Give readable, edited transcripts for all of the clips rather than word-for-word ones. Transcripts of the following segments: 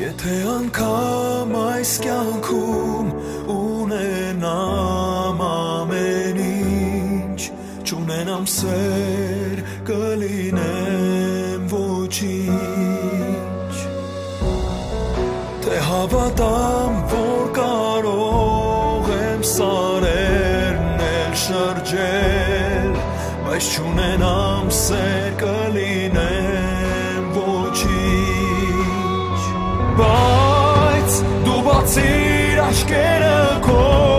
Եթե անգամ այս կյանքում ունենամ ամեն ինչ, չունենամ սեր, կլինեմ ոչինչ, թե հավատամ, որ կարող եմ սարերն էլ շրջել, բայց չունենամ սեր, կլինեմ ոչինչ, բայց դու բացիր աչքերը քո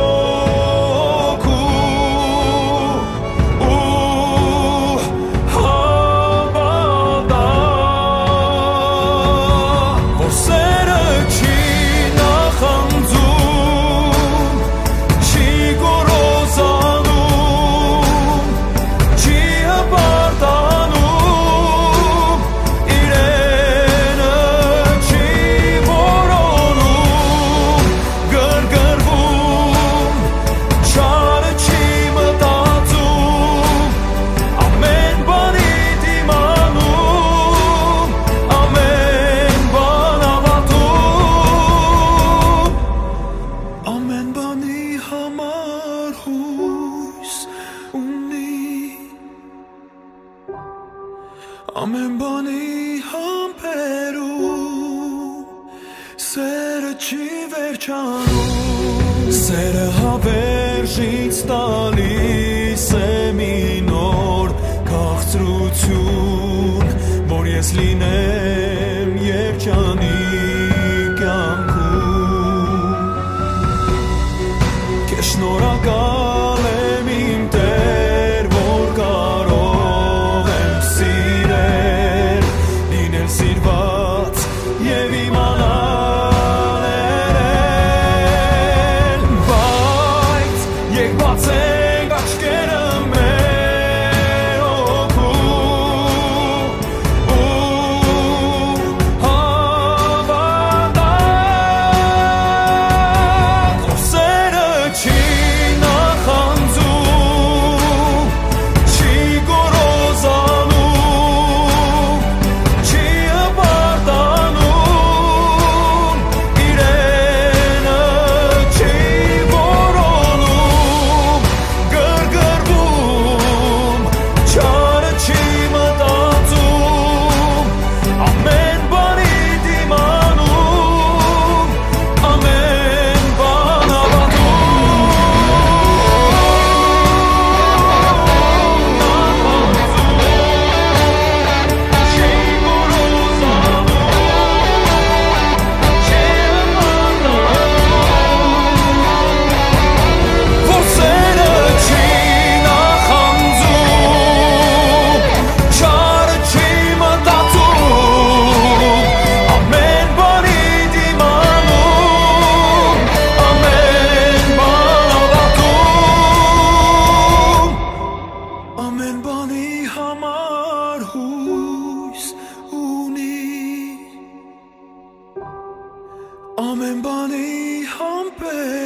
Ամեն բանի համբերում սերը չի վերջանում Սերը հավերժից տալիս է մի նոր քաղցրություն Որ ես լինեմ երջանիկ կյանքում Քեզ շնորհակալ եմ իմ Տեր որ կարող եմ սիրել լինել սիրված եւ իմանալ երել բայց եկ բացենք աչքերը մեր հավատալ որ սերը չի նախանձում չի գոռոզանում չի հպարտանում իրենը չի որոնում գրգռվում չարը չի մտածում ամեն բանի դիմանում ամեն բան Որ սերը չի նախանձում չարը չի մտածում ամեն բանի դիմանում ամեն բան հավատում ամեն բանի համար հույս ունի ամեն բանի համբեր